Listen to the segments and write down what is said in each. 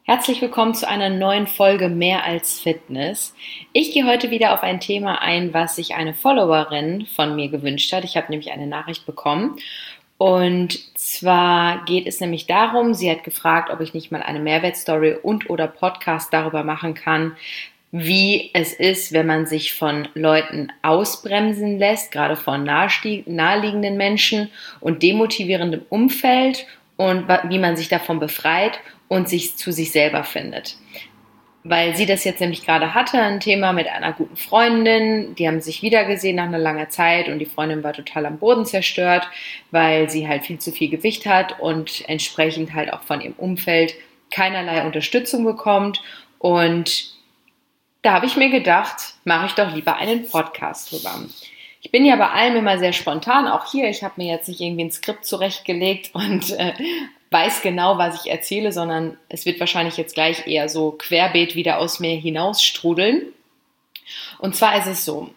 Herzlich willkommen zu einer neuen Folge Mehr als Fitness. Ich gehe heute wieder auf ein Thema ein, was sich eine Followerin von mir gewünscht hat. Ich habe nämlich eine Nachricht bekommen. Und zwar geht es nämlich darum, sie hat gefragt, ob ich nicht mal eine Mehrwertstory und oder Podcast darüber machen kann, wie es ist, wenn man sich von Leuten ausbremsen lässt, gerade von naheliegenden Menschen und demotivierendem Umfeld und wie man sich davon befreit und sich zu sich selber findet. Weil sie das jetzt nämlich gerade hatte, ein Thema mit einer guten Freundin, die haben sich wiedergesehen nach einer langen Zeit und die Freundin war total am Boden zerstört, weil sie halt viel zu viel Gewicht hat und entsprechend halt auch von ihrem Umfeld keinerlei Unterstützung bekommt. Und da habe ich mir gedacht, mache ich doch lieber einen Podcast drüber. Ich bin ja bei allem immer sehr spontan, auch hier, ich habe mir jetzt nicht irgendwie ein Skript zurechtgelegt und weiß genau, was ich erzähle, sondern es wird wahrscheinlich jetzt gleich eher so querbeet wieder aus mir hinausstrudeln. Und zwar ist es so,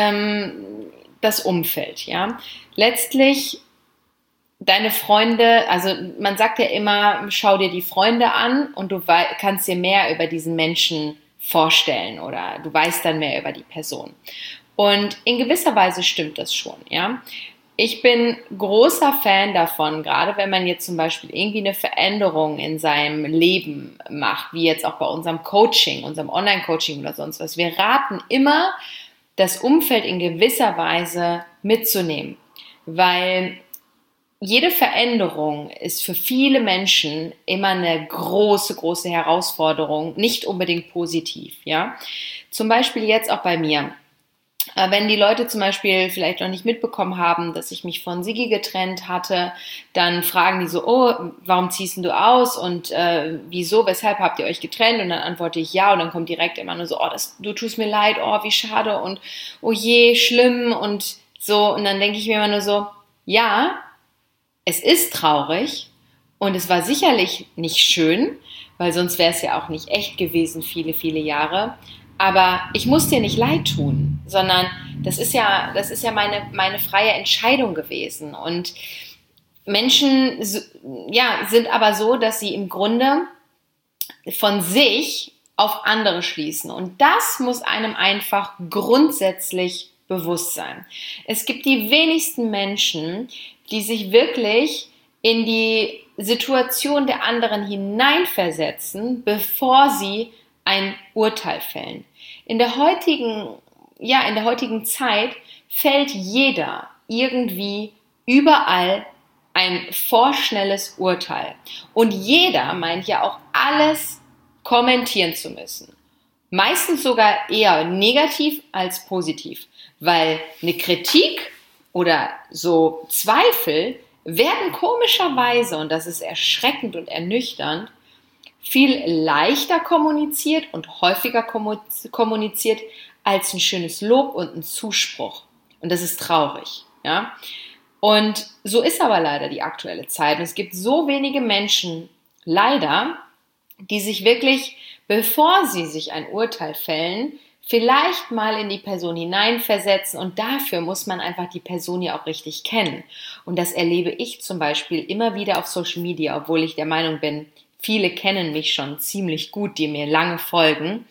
das Umfeld, ja. Letztlich deine Freunde, also man sagt ja immer, schau dir die Freunde an und du kannst dir mehr über diesen Menschen vorstellen oder du weißt dann mehr über die Person. Und in gewisser Weise stimmt das schon, ja. Ich bin großer Fan davon, gerade wenn man jetzt zum Beispiel irgendwie eine Veränderung in seinem Leben macht, wie jetzt auch bei unserem Coaching, unserem Online-Coaching oder sonst was. Wir raten immer, das Umfeld in gewisser Weise mitzunehmen, weil jede Veränderung ist für viele Menschen immer eine große, große Herausforderung, nicht unbedingt positiv, ja. Zum Beispiel jetzt auch bei mir. Wenn die Leute zum Beispiel vielleicht noch nicht mitbekommen haben, dass ich mich von Sigi getrennt hatte, dann fragen die so, oh, warum ziehst du aus und wieso, weshalb habt ihr euch getrennt? Und dann antworte ich ja und dann kommt direkt immer nur so, oh, du tust mir leid, oh, wie schade und oh je, schlimm und so. Und dann denke ich mir immer nur so, ja, es ist traurig und es war sicherlich nicht schön, weil sonst wäre es ja auch nicht echt gewesen, viele, viele Jahre. Aber ich muss dir nicht leid tun, sondern das ist ja meine freie Entscheidung gewesen. Und Menschen, ja, sind aber so, dass sie im Grunde von sich auf andere schließen. Und das muss einem einfach grundsätzlich bewusst sein. Es gibt die wenigsten Menschen, die sich wirklich in die Situation der anderen hineinversetzen, bevor sie ein Urteil fällen. In der heutigen Zeit fällt jeder irgendwie überall ein vorschnelles Urteil. Und jeder meint ja auch alles kommentieren zu müssen. Meistens sogar eher negativ als positiv, weil eine Kritik oder so Zweifel werden komischerweise, und das ist erschreckend und ernüchternd, viel leichter kommuniziert und häufiger kommuniziert als ein schönes Lob und ein Zuspruch. Und das ist traurig, ja. Und so ist aber leider die aktuelle Zeit. Und es gibt so wenige Menschen, leider, die sich wirklich, bevor sie sich ein Urteil fällen, vielleicht mal in die Person hineinversetzen und dafür muss man einfach die Person ja auch richtig kennen. Und das erlebe ich zum Beispiel immer wieder auf Social Media, obwohl ich der Meinung bin, viele kennen mich schon ziemlich gut, die mir lange folgen.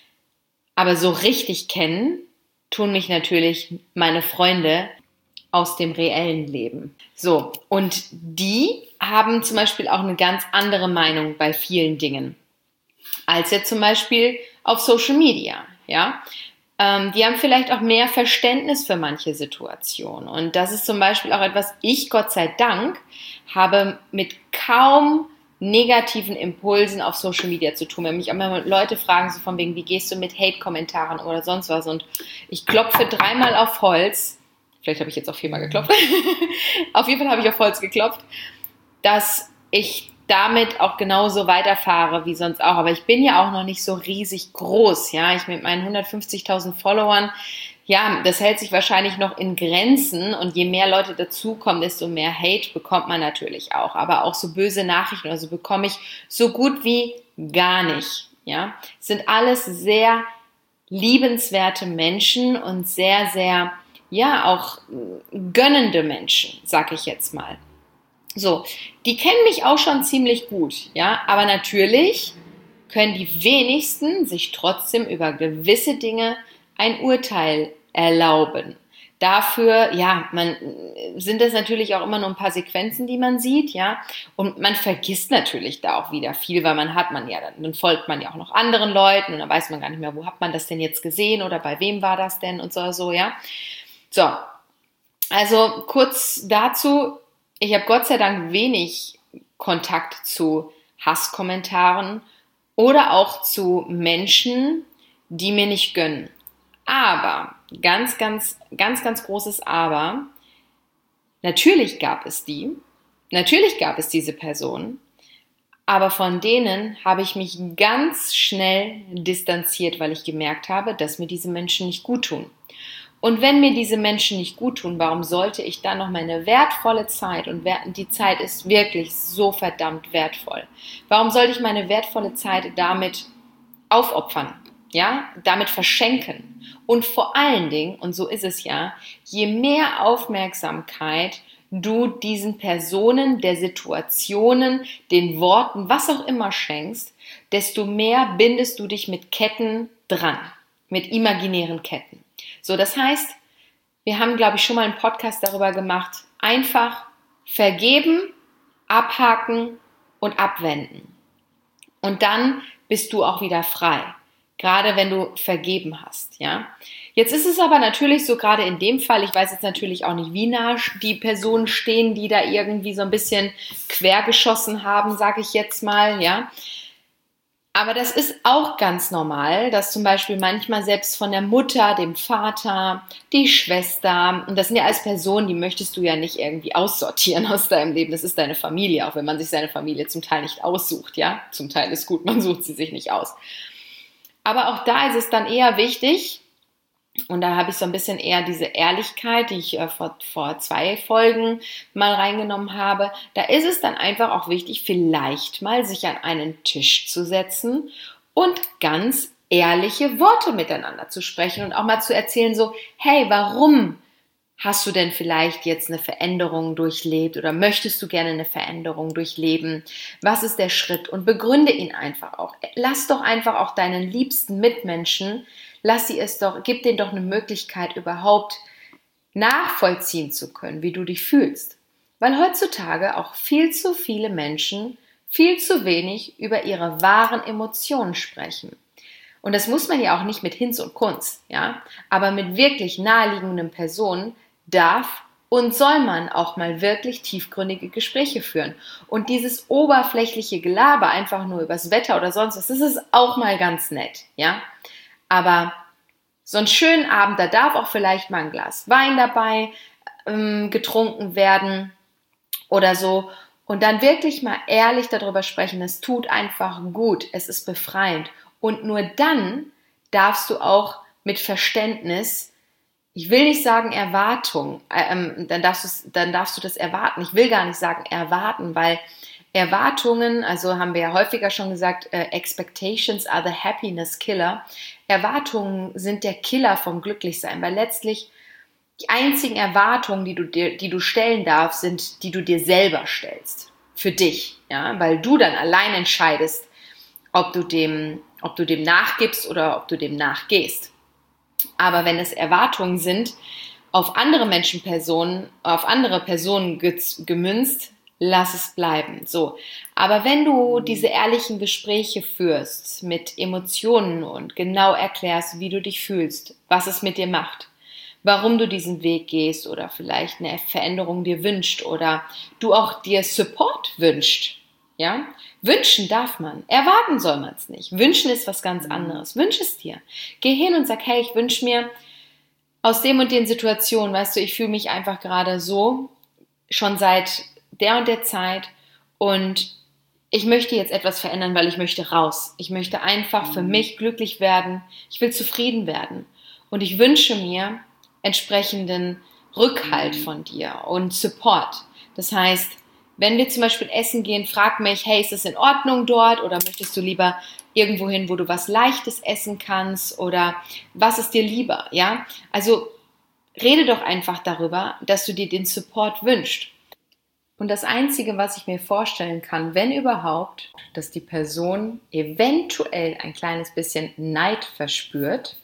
Aber so richtig kennen tun mich natürlich meine Freunde aus dem reellen Leben. So, und die haben zum Beispiel auch eine ganz andere Meinung bei vielen Dingen als jetzt zum Beispiel auf Social Media, ja. Die haben vielleicht auch mehr Verständnis für manche Situationen. Und das ist zum Beispiel auch etwas, ich Gott sei Dank habe mit kaum negativen Impulsen auf Social Media zu tun. Wenn mich auch immer Leute fragen, so von wegen, wie gehst du mit Hate-Kommentaren oder sonst was? Und ich klopfe 3-mal auf Holz. Vielleicht habe ich jetzt auch 4-mal geklopft. Auf jeden Fall habe ich auf Holz geklopft, dass ich damit auch genauso weiterfahre wie sonst auch. Aber ich bin ja auch noch nicht so riesig groß, ja. Ich mit meinen 150.000 Followern, ja, das hält sich wahrscheinlich noch in Grenzen und je mehr Leute dazukommen, desto mehr Hate bekommt man natürlich auch. Aber auch so böse Nachrichten oder so bekomme ich so gut wie gar nicht, ja. Es sind alles sehr liebenswerte Menschen und sehr, sehr, ja, auch gönnende Menschen, sag ich jetzt mal. So, die kennen mich auch schon ziemlich gut, ja, aber natürlich können die wenigsten sich trotzdem über gewisse Dinge ein Urteil erlauben. Dafür, ja, sind das natürlich auch immer nur ein paar Sequenzen, die man sieht, ja, und man vergisst natürlich da auch wieder viel, weil dann folgt man ja auch noch anderen Leuten und dann weiß man gar nicht mehr, wo hat man das denn jetzt gesehen oder bei wem war das denn und so, ja. So, also kurz dazu, ich habe Gott sei Dank wenig Kontakt zu Hasskommentaren oder auch zu Menschen, die mir nicht gönnen. Aber, ganz großes Aber, natürlich gab es diese Personen, aber von denen habe ich mich ganz schnell distanziert, weil ich gemerkt habe, dass mir diese Menschen nicht gut tun. Und wenn mir diese Menschen nicht gut tun, warum sollte ich dann noch meine wertvolle Zeit, und die Zeit ist wirklich so verdammt wertvoll, warum sollte ich meine wertvolle Zeit damit aufopfern, ja, damit verschenken? Und vor allen Dingen, und so ist es ja, je mehr Aufmerksamkeit du diesen Personen, der Situationen, den Worten, was auch immer schenkst, desto mehr bindest du dich mit Ketten dran, mit imaginären Ketten. So, das heißt, wir haben, glaube ich, schon mal einen Podcast darüber gemacht, einfach vergeben, abhaken und abwenden. Und dann bist du auch wieder frei. Gerade wenn du vergeben hast, ja. Jetzt ist es aber natürlich so, gerade in dem Fall, ich weiß jetzt natürlich auch nicht, wie nah die Personen stehen, die da irgendwie so ein bisschen quergeschossen haben, sage ich jetzt mal, ja. Aber das ist auch ganz normal, dass zum Beispiel manchmal selbst von der Mutter, dem Vater, die Schwester, und das sind ja alles Personen, die möchtest du ja nicht irgendwie aussortieren aus deinem Leben. Das ist deine Familie, auch wenn man sich seine Familie zum Teil nicht aussucht, ja. Zum Teil ist gut, man sucht sie sich nicht aus. Aber auch da ist es dann eher wichtig, und da habe ich so ein bisschen eher diese Ehrlichkeit, die ich vor 2 Folgen mal reingenommen habe, da ist es dann einfach auch wichtig, vielleicht mal sich an einen Tisch zu setzen und ganz ehrliche Worte miteinander zu sprechen und auch mal zu erzählen so, hey, warum hast du denn vielleicht jetzt eine Veränderung durchlebt oder möchtest du gerne eine Veränderung durchleben? Was ist der Schritt? Und begründe ihn einfach auch. Lass doch einfach auch deinen liebsten Mitmenschen, gib denen doch eine Möglichkeit, überhaupt nachvollziehen zu können, wie du dich fühlst. Weil heutzutage auch viel zu viele Menschen viel zu wenig über ihre wahren Emotionen sprechen. Und das muss man ja auch nicht mit Hinz und Kunst, ja, aber mit wirklich naheliegenden Personen darf und soll man auch mal wirklich tiefgründige Gespräche führen. Und dieses oberflächliche Gelaber einfach nur übers Wetter oder sonst was, das ist auch mal ganz nett, ja. Aber so einen schönen Abend, da darf auch vielleicht mal ein Glas Wein dabei getrunken werden oder so. Und dann wirklich mal ehrlich darüber sprechen, es tut einfach gut, es ist befreiend. Und nur dann darfst du auch mit Verständnis, ich will nicht sagen Erwartung, dann darfst du das erwarten. Ich will gar nicht sagen erwarten, weil Erwartungen, also haben wir ja häufiger schon gesagt, expectations are the happiness killer. Erwartungen sind der Killer vom Glücklichsein, weil letztlich die einzigen Erwartungen, die du stellen darfst, sind, die du dir selber stellst. Für dich, ja, weil du dann allein entscheidest, ob du dem nachgibst oder ob du dem nachgehst. Aber wenn es Erwartungen sind, auf andere Personen gemünzt, lass es bleiben. So. Aber wenn du diese ehrlichen Gespräche führst mit Emotionen und genau erklärst, wie du dich fühlst, was es mit dir macht, warum du diesen Weg gehst oder vielleicht eine Veränderung dir wünscht oder du auch dir Support wünscht, ja? Wünschen darf man, erwarten soll man es nicht. Wünschen ist was ganz anderes. Wünsch es dir. Geh hin und sag, hey, ich wünsche mir aus dem und den Situationen, weißt du, ich fühle mich einfach gerade so, schon seit der und der Zeit und ich möchte jetzt etwas verändern, weil ich möchte raus. Ich möchte einfach für mich glücklich werden. Ich will zufrieden werden. Und ich wünsche mir entsprechenden Rückhalt von dir und Support. Das heißt, wenn wir zum Beispiel essen gehen, frag mich, hey, ist es in Ordnung dort oder möchtest du lieber irgendwo hin, wo du was Leichtes essen kannst oder was ist dir lieber, ja? Also rede doch einfach darüber, dass du dir den Support wünschst. Und das Einzige, was ich mir vorstellen kann, wenn überhaupt, dass die Person eventuell ein kleines bisschen Neid verspürt,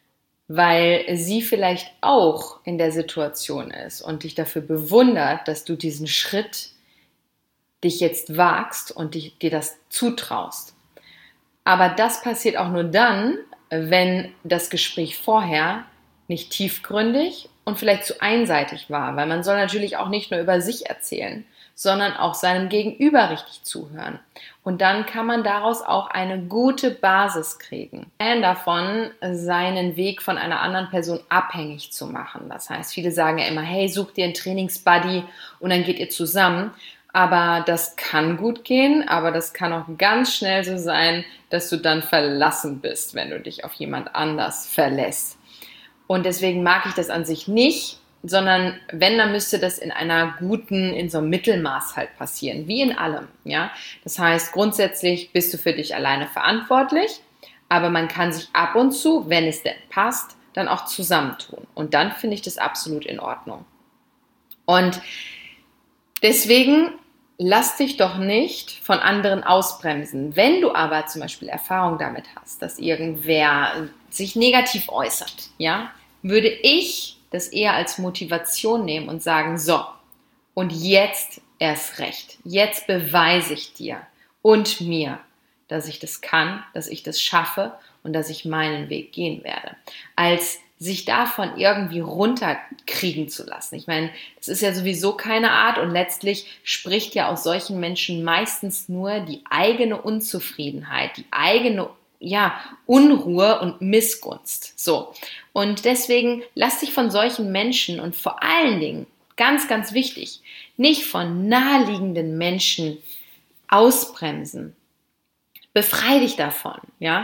weil sie vielleicht auch in der Situation ist und dich dafür bewundert, dass du diesen Schritt dich jetzt wagst und dir das zutraust. Aber das passiert auch nur dann, wenn das Gespräch vorher nicht tiefgründig und vielleicht zu einseitig war, weil man soll natürlich auch nicht nur über sich erzählen, sondern auch seinem Gegenüber richtig zuhören. Und dann kann man daraus auch eine gute Basis kriegen. Davon, seinen Weg von einer anderen Person abhängig zu machen. Das heißt, viele sagen ja immer, hey, such dir einen Trainingsbuddy und dann geht ihr zusammen. Aber das kann gut gehen, aber das kann auch ganz schnell so sein, dass du dann verlassen bist, wenn du dich auf jemand anders verlässt. Und deswegen mag ich das an sich nicht, sondern wenn, dann müsste das in so einem Mittelmaß halt passieren, wie in allem, ja. Das heißt, grundsätzlich bist du für dich alleine verantwortlich, aber man kann sich ab und zu, wenn es denn passt, dann auch zusammentun. Und dann finde ich das absolut in Ordnung. Und deswegen lass dich doch nicht von anderen ausbremsen. Wenn du aber zum Beispiel Erfahrung damit hast, dass irgendwer sich negativ äußert, ja, würde ich das eher als Motivation nehmen und sagen, so, und jetzt erst recht. Jetzt beweise ich dir und mir, dass ich das kann, dass ich das schaffe und dass ich meinen Weg gehen werde. Als sich davon irgendwie runterkriegen zu lassen. Ich meine, das ist ja sowieso keine Art und letztlich spricht ja aus solchen Menschen meistens nur die eigene Unzufriedenheit, die eigene Unruhe und Missgunst. So. Und deswegen lass dich von solchen Menschen und vor allen Dingen, ganz, ganz wichtig, nicht von naheliegenden Menschen ausbremsen. Befrei dich davon, ja.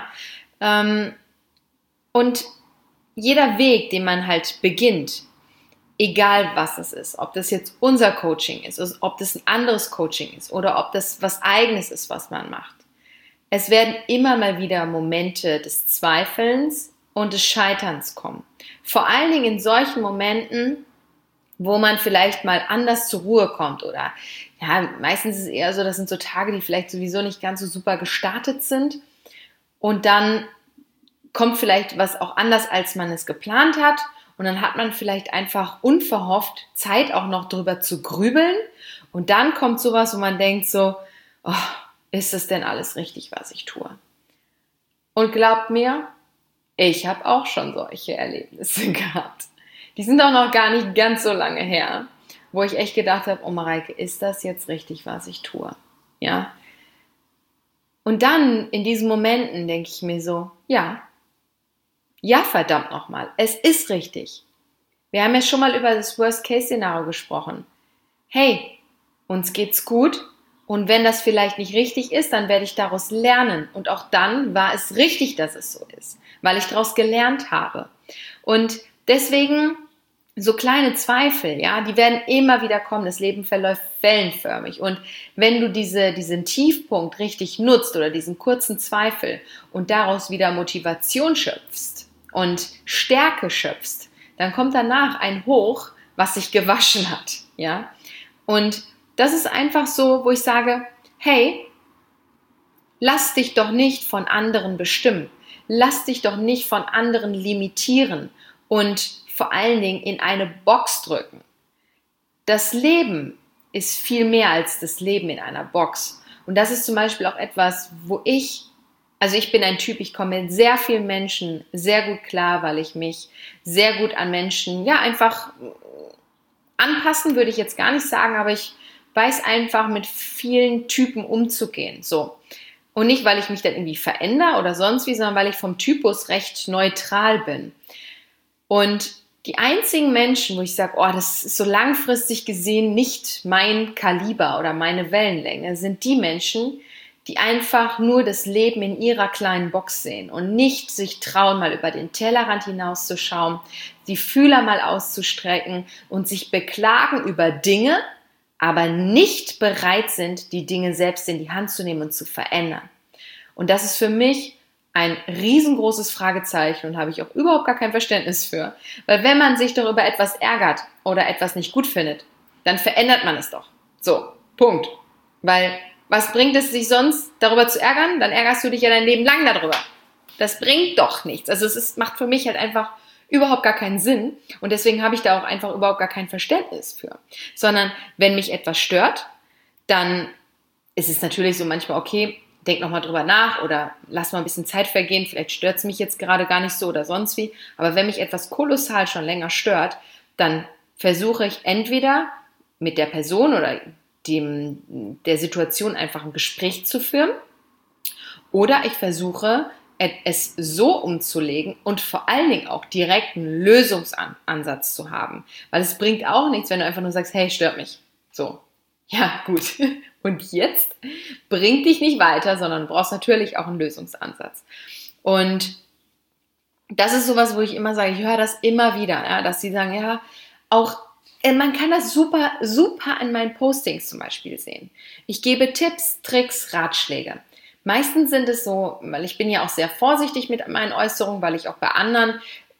Und jeder Weg, den man halt beginnt, egal was es ist, ob das jetzt unser Coaching ist, ob das ein anderes Coaching ist oder ob das was Eigenes ist, was man macht. Es werden immer mal wieder Momente des Zweifelns und des Scheiterns kommen. Vor allen Dingen in solchen Momenten, wo man vielleicht mal anders zur Ruhe kommt oder ja, meistens ist es eher so, das sind so Tage, die vielleicht sowieso nicht ganz so super gestartet sind und dann kommt vielleicht was auch anders, als man es geplant hat und dann hat man vielleicht einfach unverhofft Zeit auch noch drüber zu grübeln und dann kommt sowas, wo man denkt so, oh, ist es denn alles richtig, was ich tue? Und glaubt mir, ich habe auch schon solche Erlebnisse gehabt. Die sind auch noch gar nicht ganz so lange her, wo ich echt gedacht habe, oh Mareike, ist das jetzt richtig, was ich tue? Ja. Und dann in diesen Momenten denke ich mir so, ja, verdammt nochmal, es ist richtig. Wir haben ja schon mal über das Worst-Case-Szenario gesprochen. Hey, uns geht's gut. Und wenn das vielleicht nicht richtig ist, dann werde ich daraus lernen. Und auch dann war es richtig, dass es so ist, weil ich daraus gelernt habe. Und deswegen so kleine Zweifel, ja, die werden immer wieder kommen. Das Leben verläuft wellenförmig. Und wenn du diesen Tiefpunkt richtig nutzt oder diesen kurzen Zweifel und daraus wieder Motivation schöpfst und Stärke schöpfst, dann kommt danach ein Hoch, was sich gewaschen hat, ja. Und das ist einfach so, wo ich sage, hey, lass dich doch nicht von anderen bestimmen. Lass dich doch nicht von anderen limitieren und vor allen Dingen in eine Box drücken. Das Leben ist viel mehr als das Leben in einer Box. Und das ist zum Beispiel auch etwas, ich bin ein Typ, ich komme mit sehr vielen Menschen sehr gut klar, weil ich mich sehr gut an Menschen, einfach anpassen würde ich jetzt gar nicht sagen, aber ich weiß einfach, mit vielen Typen umzugehen. So. Und nicht, weil ich mich dann irgendwie verändere oder sonst wie, sondern weil ich vom Typus recht neutral bin. Und die einzigen Menschen, wo ich sage, oh, das ist so langfristig gesehen nicht mein Kaliber oder meine Wellenlänge, sind die Menschen, die einfach nur das Leben in ihrer kleinen Box sehen und nicht sich trauen, mal über den Tellerrand hinauszuschauen, die Fühler mal auszustrecken und sich beklagen über Dinge, aber nicht bereit sind, die Dinge selbst in die Hand zu nehmen und zu verändern. Und das ist für mich ein riesengroßes Fragezeichen und habe ich auch überhaupt gar kein Verständnis für. Weil wenn man sich doch über etwas ärgert oder etwas nicht gut findet, dann verändert man es doch. So, Punkt. Weil, was bringt es sich sonst, darüber zu ärgern? Dann ärgerst du dich ja dein Leben lang darüber. Das bringt doch nichts. Also macht für mich halt einfach überhaupt gar keinen Sinn. Und deswegen habe ich da auch einfach überhaupt gar kein Verständnis für. Sondern, wenn mich etwas stört, dann ist es natürlich so manchmal, okay, denk nochmal drüber nach oder lass mal ein bisschen Zeit vergehen, vielleicht stört es mich jetzt gerade gar nicht so oder sonst wie. Aber wenn mich etwas kolossal schon länger stört, dann versuche ich entweder mit der Person oder der Situation einfach ein Gespräch zu führen oder ich versuche es so umzulegen und vor allen Dingen auch direkt einen Lösungsansatz zu haben. Weil es bringt auch nichts, wenn du einfach nur sagst, hey, stört mich. So, ja, gut. Und jetzt bringt dich nicht weiter, sondern du brauchst natürlich auch einen Lösungsansatz. Und das ist sowas, wo ich immer sage, ich höre das immer wieder, ja, dass sie sagen, ja, auch man kann das super, super an meinen Postings zum Beispiel sehen. Ich gebe Tipps, Tricks, Ratschläge. Meistens sind es so, weil ich bin ja auch sehr vorsichtig mit meinen Äußerungen, weil ich auch bei anderen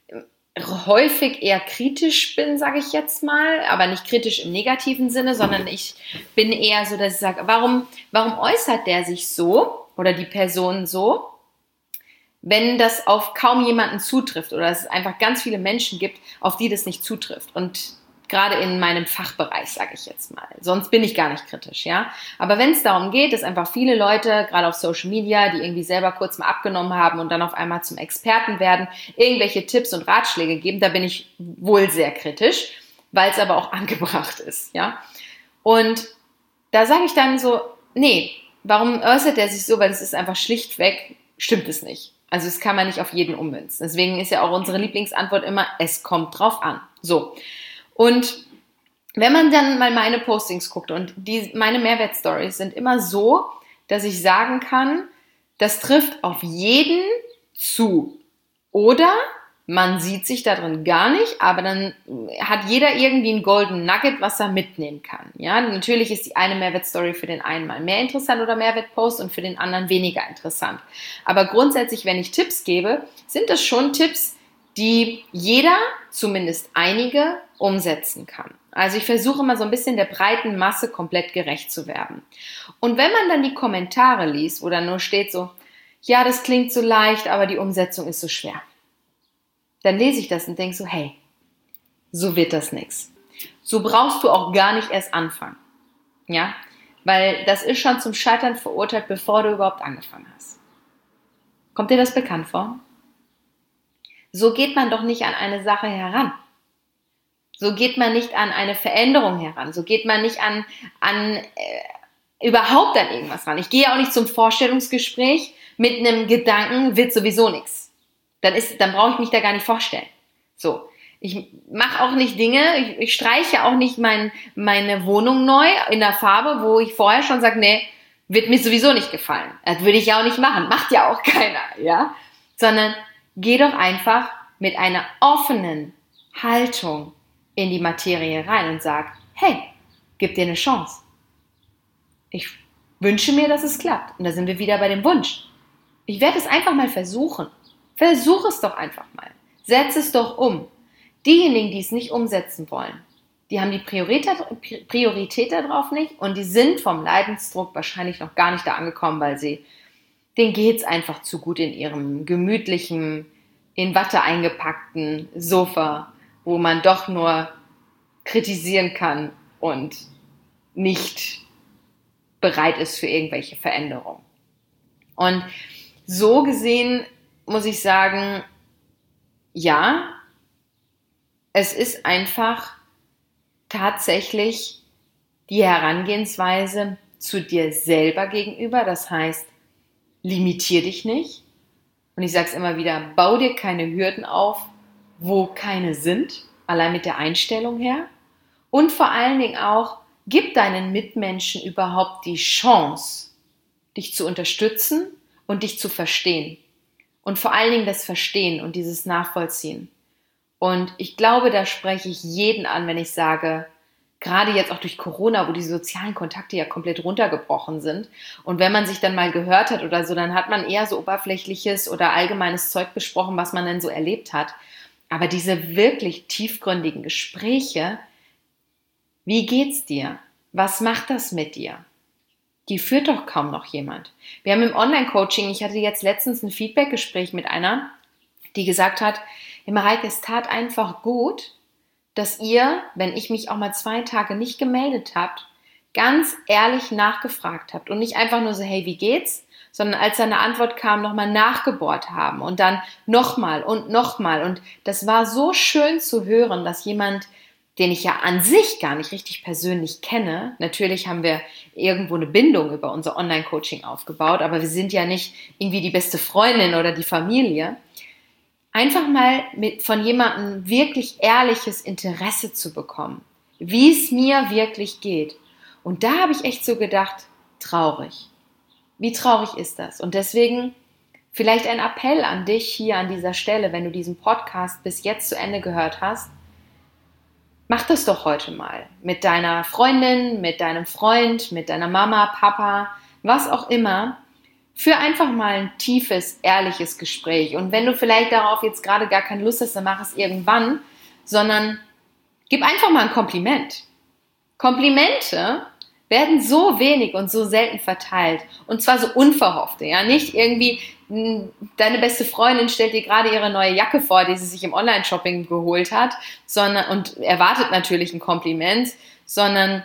häufig eher kritisch bin, sage ich jetzt mal, aber nicht kritisch im negativen Sinne, sondern ich bin eher so, dass ich sage, warum äußert der sich so oder die Person so, wenn das auf kaum jemanden zutrifft oder es einfach ganz viele Menschen gibt, auf die das nicht zutrifft. Und gerade in meinem Fachbereich, sage ich jetzt mal. Sonst bin ich gar nicht kritisch, ja. Aber wenn es darum geht, dass einfach viele Leute, gerade auf Social Media, die irgendwie selber kurz mal abgenommen haben und dann auf einmal zum Experten werden, irgendwelche Tipps und Ratschläge geben, da bin ich wohl sehr kritisch, weil es aber auch angebracht ist, ja. Und da sage ich dann so, nee, warum äußert er sich so? Weil es ist einfach schlichtweg, stimmt es nicht. Also das kann man nicht auf jeden ummünzen. Deswegen ist ja auch unsere Lieblingsantwort immer, es kommt drauf an. So. Und wenn man dann mal meine Postings guckt und meine Mehrwertstories sind immer so, dass ich sagen kann, das trifft auf jeden zu. Oder man sieht sich da drin gar nicht, aber dann hat jeder irgendwie einen Golden Nugget, was er mitnehmen kann. Ja, natürlich ist die eine Mehrwertstory für den einen mal mehr interessant oder Mehrwertpost und für den anderen weniger interessant. Aber grundsätzlich, wenn ich Tipps gebe, sind das schon Tipps, die jeder, zumindest einige, umsetzen kann. Also ich versuche mal so ein bisschen der breiten Masse komplett gerecht zu werden. Und wenn man dann die Kommentare liest, wo dann nur steht so, ja, das klingt so leicht, aber die Umsetzung ist so schwer. Dann lese ich das und denke so, hey, so wird das nichts. So brauchst du auch gar nicht erst anfangen. Ja, weil das ist schon zum Scheitern verurteilt, bevor du überhaupt angefangen hast. Kommt dir das bekannt vor? So geht man doch nicht an eine Sache heran. So geht man nicht an eine Veränderung heran. So geht man nicht überhaupt an irgendwas ran. Ich gehe auch nicht zum Vorstellungsgespräch mit einem Gedanken, wird sowieso nichts. Dann brauche ich mich da gar nicht vorstellen. So. Ich mache auch nicht Dinge, ich streiche auch nicht meine Wohnung neu in der Farbe, wo ich vorher schon sage, nee, wird mir sowieso nicht gefallen. Das würde ich ja auch nicht machen. Macht ja auch keiner, ja. Sondern geh doch einfach mit einer offenen Haltung in die Materie rein und sag, hey, gib dir eine Chance. Ich wünsche mir, dass es klappt. Und da sind wir wieder bei dem Wunsch. Ich werde es einfach mal versuchen. Versuch es doch einfach mal. Setz es doch um. Diejenigen, die es nicht umsetzen wollen, die haben die Priorität darauf nicht und die sind vom Leidensdruck wahrscheinlich noch gar nicht da angekommen, weil denen geht's einfach zu gut in ihrem gemütlichen, in Watte eingepackten Sofa, wo man doch nur kritisieren kann und nicht bereit ist für irgendwelche Veränderungen. Und so gesehen muss ich sagen, ja, es ist einfach tatsächlich die Herangehensweise zu dir selber gegenüber. Das heißt, limitier dich nicht. Und ich sage es immer wieder, bau dir keine Hürden auf, wo keine sind, allein mit der Einstellung her. Und vor allen Dingen auch, gib deinen Mitmenschen überhaupt die Chance, dich zu unterstützen und dich zu verstehen. Und vor allen Dingen das Verstehen und dieses Nachvollziehen. Und ich glaube, da spreche ich jeden an, wenn ich sage, gerade jetzt auch durch Corona, wo die sozialen Kontakte ja komplett runtergebrochen sind. Und wenn man sich dann mal gehört hat oder so, dann hat man eher so oberflächliches oder allgemeines Zeug besprochen, was man denn so erlebt hat. Aber diese wirklich tiefgründigen Gespräche, wie geht's dir? Was macht das mit dir? Die führt doch kaum noch jemand. Wir haben im Online-Coaching, ich hatte jetzt letztens ein Feedback-Gespräch mit einer, die gesagt hat, hey Mareike, es tat einfach gut, dass ihr, wenn ich mich auch mal 2 Tage nicht gemeldet habt, ganz ehrlich nachgefragt habt und nicht einfach nur so, hey, wie geht's? Sondern als eine Antwort kam, nochmal nachgebohrt haben und dann nochmal und nochmal. Und das war so schön zu hören, dass jemand, den ich ja an sich gar nicht richtig persönlich kenne, natürlich haben wir irgendwo eine Bindung über unser Online-Coaching aufgebaut, aber wir sind ja nicht irgendwie die beste Freundin oder die Familie, einfach mal von jemandem wirklich ehrliches Interesse zu bekommen, wie es mir wirklich geht. Und da habe ich echt so gedacht, traurig. Wie traurig ist das? Und deswegen vielleicht ein Appell an dich hier an dieser Stelle, wenn du diesen Podcast bis jetzt zu Ende gehört hast. Mach das doch heute mal mit deiner Freundin, mit deinem Freund, mit deiner Mama, Papa, was auch immer. Für einfach mal ein tiefes, ehrliches Gespräch. Und wenn du vielleicht darauf jetzt gerade gar keine Lust hast, dann mach es irgendwann, sondern gib einfach mal ein Kompliment. Komplimente werden so wenig und so selten verteilt. Und zwar so unverhoffte, ja. Nicht irgendwie, deine beste Freundin stellt dir gerade ihre neue Jacke vor, die sie sich im Online-Shopping geholt hat, sondern, und erwartet natürlich ein Kompliment, sondern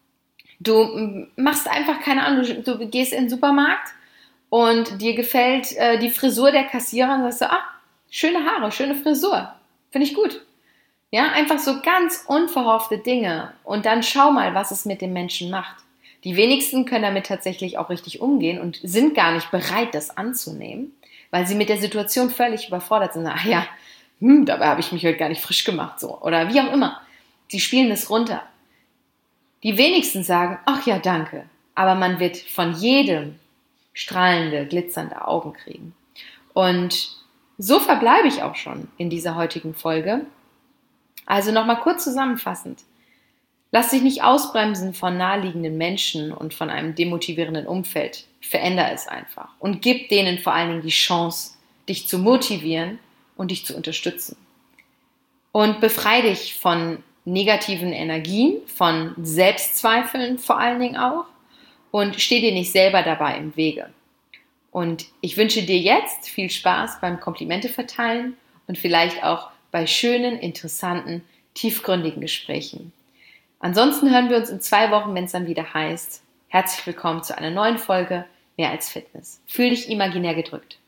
du machst einfach, keine Ahnung, du gehst in den Supermarkt und dir gefällt die Frisur der Kassiererin und sagst du, schöne Haare, schöne Frisur, finde ich gut. Ja, einfach so ganz unverhoffte Dinge und dann schau mal, was es mit dem Menschen macht. Die wenigsten können damit tatsächlich auch richtig umgehen und sind gar nicht bereit, das anzunehmen, weil sie mit der Situation völlig überfordert sind. Ach ja, dabei habe ich mich heute gar nicht frisch gemacht, so. Oder wie auch immer. Sie spielen es runter. Die wenigsten sagen, ach ja, danke. Aber man wird von jedem strahlende, glitzernde Augen kriegen. Und so verbleibe ich auch schon in dieser heutigen Folge. Also nochmal kurz zusammenfassend. Lass dich nicht ausbremsen von naheliegenden Menschen und von einem demotivierenden Umfeld. Veränder es einfach und gib denen vor allen Dingen die Chance, dich zu motivieren und dich zu unterstützen. Und befreie dich von negativen Energien, von Selbstzweifeln vor allen Dingen auch und steh dir nicht selber dabei im Wege. Und ich wünsche dir jetzt viel Spaß beim Komplimente verteilen und vielleicht auch bei schönen, interessanten, tiefgründigen Gesprächen. Ansonsten hören wir uns in 2 Wochen, wenn es dann wieder heißt, herzlich willkommen zu einer neuen Folge Mehr als Fitness. Fühl dich imaginär gedrückt.